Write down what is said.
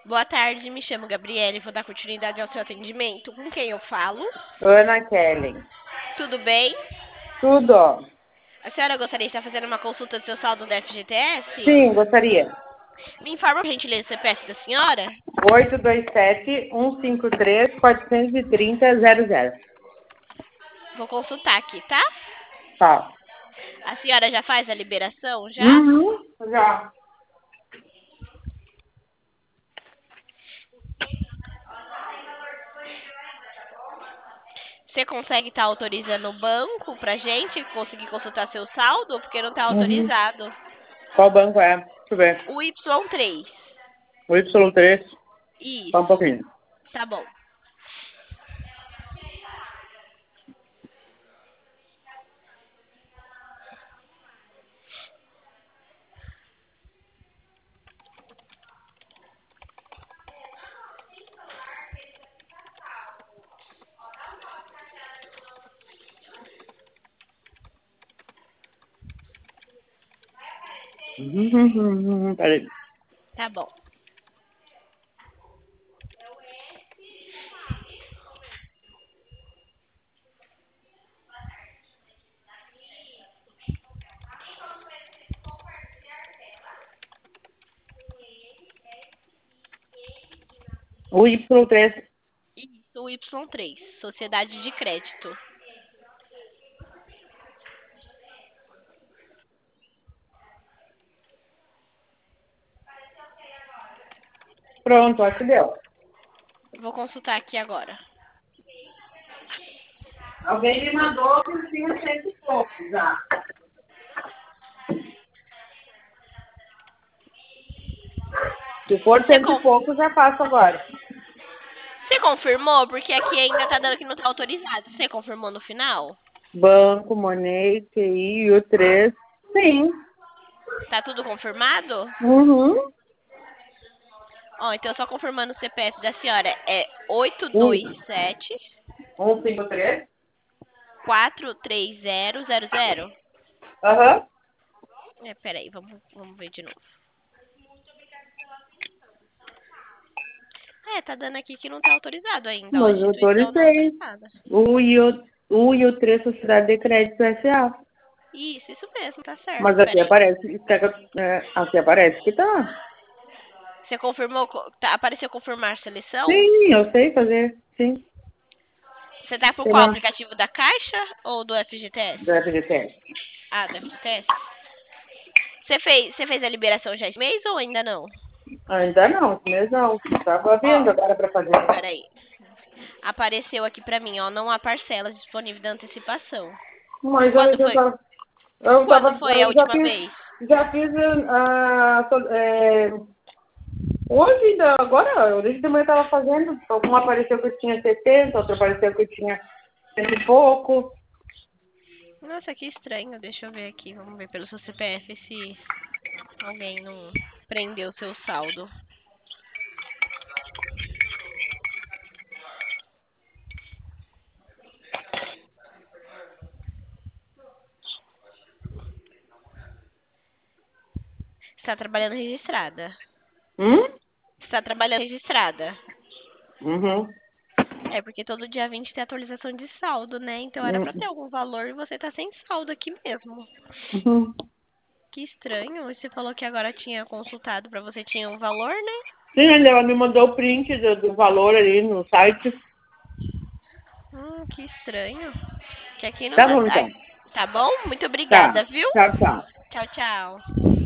Boa tarde, me chamo Gabriele, vou dar continuidade ao seu atendimento. Com quem eu falo? Ana Kelly. Tudo bem? Tudo? A senhora gostaria de estar fazendo uma consulta do seu saldo da FGTS? Sim, gostaria. Me informa, por gentileza, o CPF da senhora? 827-153-430-00. Vou consultar aqui, tá? Tá. A senhora já faz a liberação, já? Uhum, já. Você consegue estar autorizando o banco pra gente conseguir consultar seu saldo? Porque não está Uhum. autorizado. Qual banco é? Deixa eu ver. O Y3. O Y3. Só um Isso. pouquinho. Tá bom. Peraí. Tá bom. O Y3. Isso, o Y3. Sociedade de crédito. Pronto, acho que deu. Vou consultar aqui agora. Alguém me mandou que tinha 100 e pouco já. Se for Você, 100 e pouco, já faço agora. você confirmou? Porque aqui ainda tá dando que não tá autorizado. Você confirmou no final? Banco, Money, TI, U3. Sim. Tá tudo confirmado? Uhum. Ó, então só confirmando o CPF da senhora. É oito Um, dois sete 153. 43000. Aham. Peraí, vamos ver de novo. Tá dando aqui que não tá autorizado ainda, ó. Mas eu Instituição não autorizei. autorizada. O U3 Sociedade de Crédito S.A. Isso mesmo, tá certo. Mas aqui Peraí. aparece, aqui aparece que tá. Você confirmou? Apareceu confirmar seleção? Sim, eu sei fazer. Sim. Você tá por Tem qual lá, aplicativo da Caixa ou do FGTS? do FGTS. Ah, do FGTS. Você fez a liberação já esse mês ou ainda não? Ainda não, esse mês não. Tava Ó, vendo agora pra fazer. peraí. Apareceu aqui pra mim, ó. Não há parcelas disponíveis da antecipação. Mas Quando foi? Quando foi a eu última vez? já fiz hoje ainda, agora, hoje de manhã eu tava fazendo, um apareceu que eu tinha 70, outro apareceu que eu tinha 100 e pouco. Nossa, que estranho. Deixa eu ver aqui. Vamos ver pelo seu CPF se alguém não prendeu seu saldo. Está trabalhando registrada. Hum? Está trabalhando registrada. Uhum. É porque todo dia 20 tem atualização de saldo, né? Então era pra ter Uhum. algum valor e você tá sem saldo aqui mesmo. Uhum. Que estranho. Você falou que agora tinha consultado pra você tinha um valor, né? Sim, ela me mandou o print do valor ali no site. Que estranho. Que aqui não Tá tá. bom, então. Tá bom? Muito Tá. obrigada, viu? Tchau, tchau. Tchau, tchau.